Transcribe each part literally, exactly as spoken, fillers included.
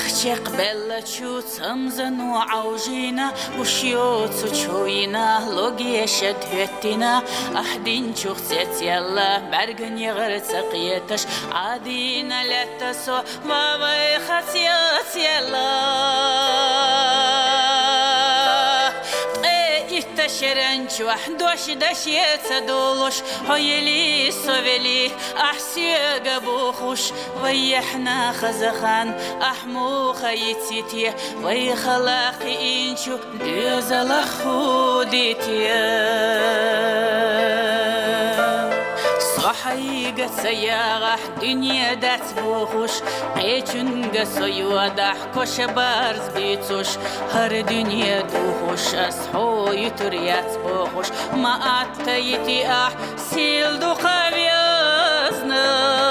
Чек белла чу цамзану аужина ушио цучуина логиша тветина ахдин чухцет ялла барган ягрцaqiyatash adina lataso вавай хатият ялла شرنج وحدوش دشيت دولش هيلي سوفيلي أحسي قبوخش ويحنا خزخان أحمو خيتيتي ويخلاقي إنشو ديزل خوديتي صحيقة سياغة دنيا دات بوخش قيچنغ سويو دح كوش بارز بيتوش هر دنيا دوخش أسحو يتريات بوخش ما أتيتي أح سيل دو خبيزنا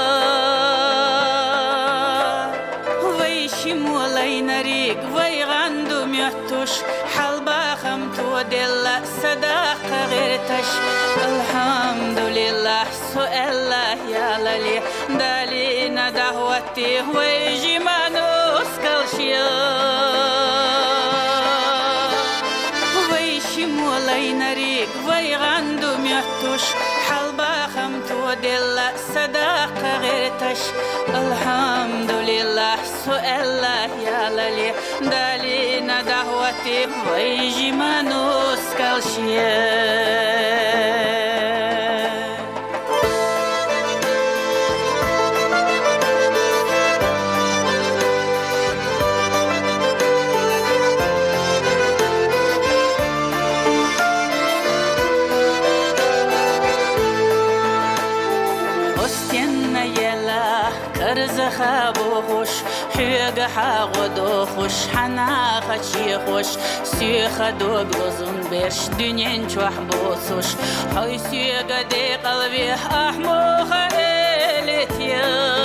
ويشي مولاي نريق ويغاندو ميتوش حلبا خمتو دل صداق غيرتش الحمد لله سؤال يا للي دالينا دعوتي ويجي ما نسكال شيا ويشي مولاي نريق ويغاندو ميتوش حلبا خمتو دل صداق غيرتش الحمد لله سؤال يا للي دالينا دعوتي ويجي ما نسكال شيا رزخا بوخش حيق حاغدو خش حنا خشي خش سيخ دوغ لزن برش دنين چوح بوسوش حي سيغ دي قلبي احمو خيلتيا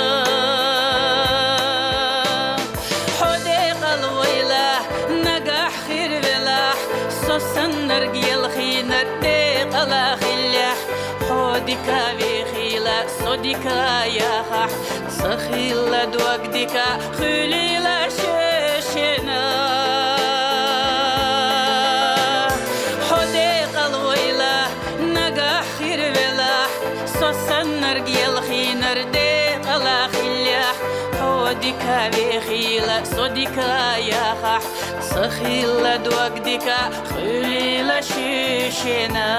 حدي قلويلا نقح خير بلاح سوسن نرقيل خينر دي قلا خليح حديكا بخيلا صديكا يا خح سخيلا دوغديكا خليلا شيشنا حديق الويلا نقا خير بلاح سوسن نرقيل خينر ديق لا خليح حديكا بخيلا صديكا يا خح سخيلا دوغديكا خليلا شيشنا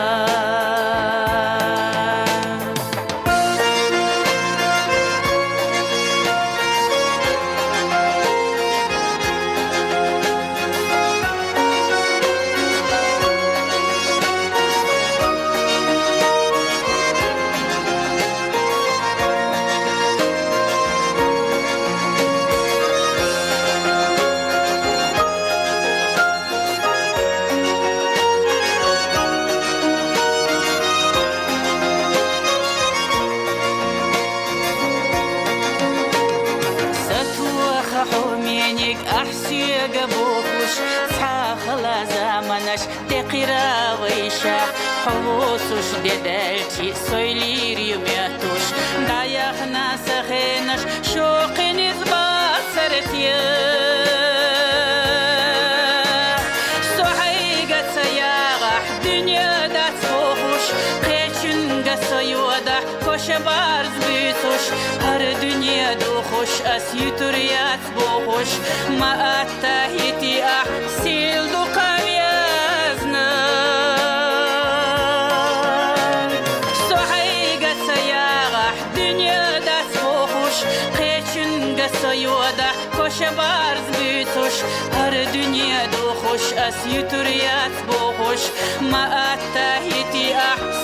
تقرا ويشا حوسوش ددلتي سويلير يميتوش دايخنا سخينش شوقي نزبا سرتيا سوحيقة سياغح دنيا دات فوخوش قيچنغ سيودا كوش بارز بيتوش هر دنيا دوخوش اس يتريات بوخوش ما اتاهيتي اح سيل دو قوية سيودا كوش بارز بيتوش هر دنيا دوخوش اس يتريات بوخوش ما اتاهيتي احسن